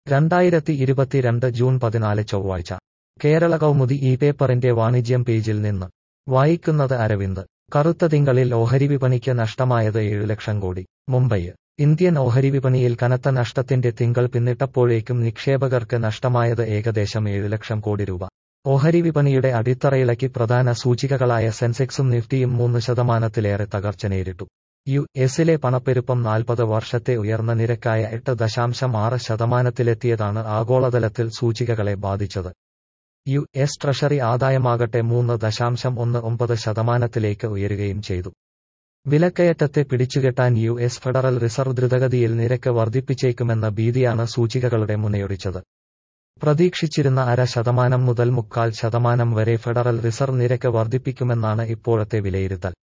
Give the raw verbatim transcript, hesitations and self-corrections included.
രണ്ടായിരത്തി ഇരുപത്തിരണ്ട് ജൂൺ പതിനാല് ചൊവ്വാഴ്ച കേരള കൗമുദി ഈ പേപ്പറിന്റെ വാണിജ്യം പേജിൽ നിന്ന് വായിക്കുന്നത് അരവിന്ദ്. കറുത്ത തിങ്കളിൽ ഓഹരി വിപണിക്ക് നഷ്ടമായത് ഏഴു ലക്ഷം കോടി. മുംബൈ. ഇന്ത്യൻ ഓഹരി വിപണിയിൽ കനത്ത നഷ്ടത്തിന്റെ തിങ്കൾ പിന്നിട്ടപ്പോഴേക്കും നിക്ഷേപകർക്ക് നഷ്ടമായത് ഏകദേശം ഏഴു ലക്ഷം കോടി രൂപ. ഓഹരി വിപണിയുടെ അടിത്തറയിളക്കി പ്രധാന സൂചികകളായ സെൻസെക്സും നിഫ്റ്റിയും മൂന്ന് ശതമാനത്തിലേറെ തകർച്ച നേരിട്ടു. യു എസിലെ പണപ്പെരുപ്പം നാൽപ്പത് വർഷത്തെ ഉയർന്ന നിരക്കായ എട്ട് ദശാംശം ആറ് ശതമാനത്തിലെത്തിയതാണ് ആഗോളതലത്തിൽ സൂചികകളെ ബാധിച്ചത്. യു എസ് ട്രഷറി ആദായമാകട്ടെ മൂന്ന് ദശാംശം ഒന്ന് ഒമ്പത് ശതമാനത്തിലേക്ക് ഉയരുകയും ചെയ്തു. വിലക്കയറ്റത്തെ പിടിച്ചുകെട്ടാൻ യു എസ് ഫെഡറൽ റിസർവ് ദ്രുതഗതിയിൽ നിരക്ക് വർദ്ധിപ്പിച്ചേക്കുമെന്ന ഭീതിയാണ് സൂചികകളുടെ മുനയൊടിച്ചത്. പ്രതീക്ഷിച്ചിരുന്ന അര ശതമാനം മുതൽ മുക്കാൽ ശതമാനം വരെ ഫെഡറൽ റിസർവ് നിരക്ക് വർദ്ധിപ്പിക്കുമെന്നാണ് ഇപ്പോഴത്തെ വിലയിരുത്തൽ.